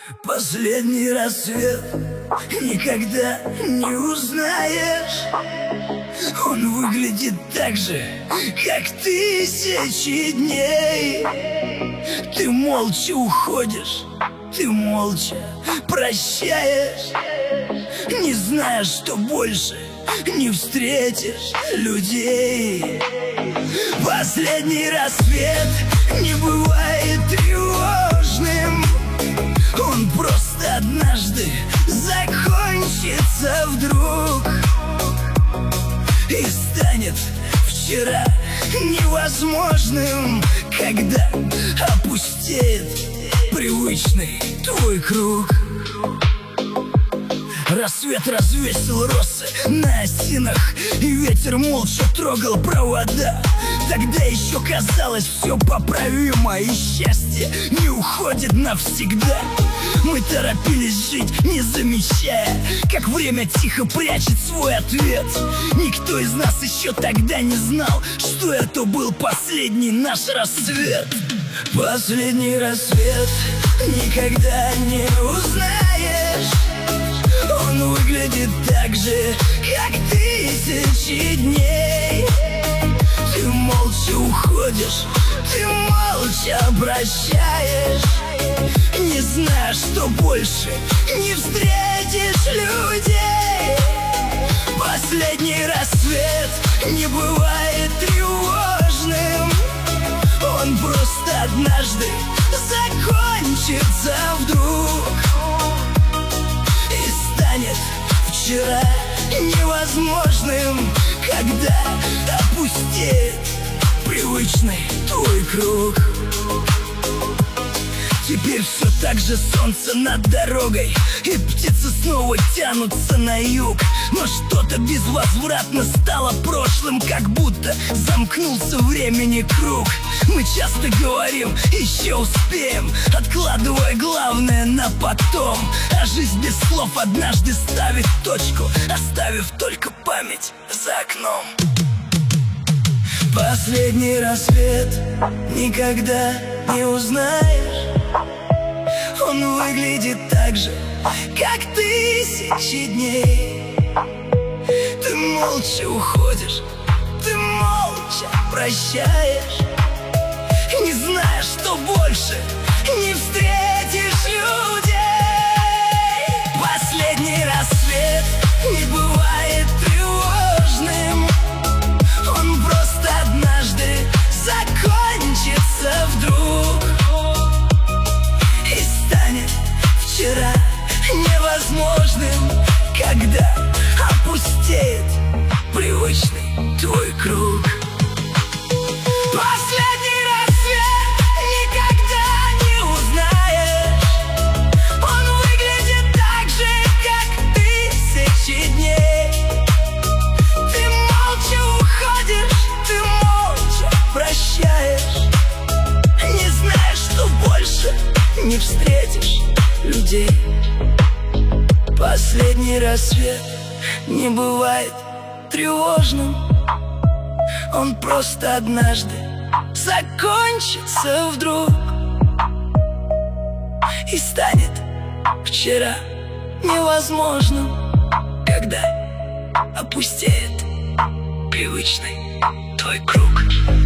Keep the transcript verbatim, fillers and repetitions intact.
Последний рассвет никогда не узнаешь. Он выглядит так же, как тысячи дней. Ты молча уходишь, ты молча прощаешь, не зная, что больше не встретишь людей. Последний рассвет не бывает тревожным. Он просто однажды закончится вдруг и станет вчера невозможным, когда опустеет привычный твой круг. Рассвет развесил росы на осинах, и ветер молча трогал провода. Тогда еще казалось все поправимо, и счастье не уходит навсегда. Мы торопились жить, не замечая, как время тихо прячет свой ответ. Никто из нас еще тогда не знал, что это был последний наш рассвет. Последний рассвет никогда не узнаешь. Он выглядит так же, как тысячи дней. Ты молча уходишь, ты молча прощаешь, не зная, что больше не встретишь людей. Последний рассвет не бывает тревожным. Он просто однажды закончится вдруг и станет вчера невозможным, когда опустеет привычный твой круг. Теперь все так же солнце над дорогой, и птицы снова тянутся на юг. Но что-то безвозвратно стало прошлым, как будто замкнулся времени круг. Мы часто говорим, еще успеем, откладывая главное на потом. А жизнь без слов однажды ставит точку, оставив только память за окном. Последний рассвет никогда не узнаешь. Он выглядит так же, как тысячи дней. Ты молча уходишь, ты молча прощаешь, не зная, что больше не встретишь людей. Последний рассвет не бывает тревожным. Он просто однажды закончится вдруг и станет вчера невозможным, когда опустеет привычный твой круг. Последний рассвет никогда не узнаешь. Он выглядит так же, как тысячи дней. Ты молча уходишь, ты молча прощаешь, не зная, что больше не встретишь людей. Последний рассвет не бывает тревожным. Он просто однажды закончится вдруг и станет вчера невозможным, когда опустеет привычный твой круг.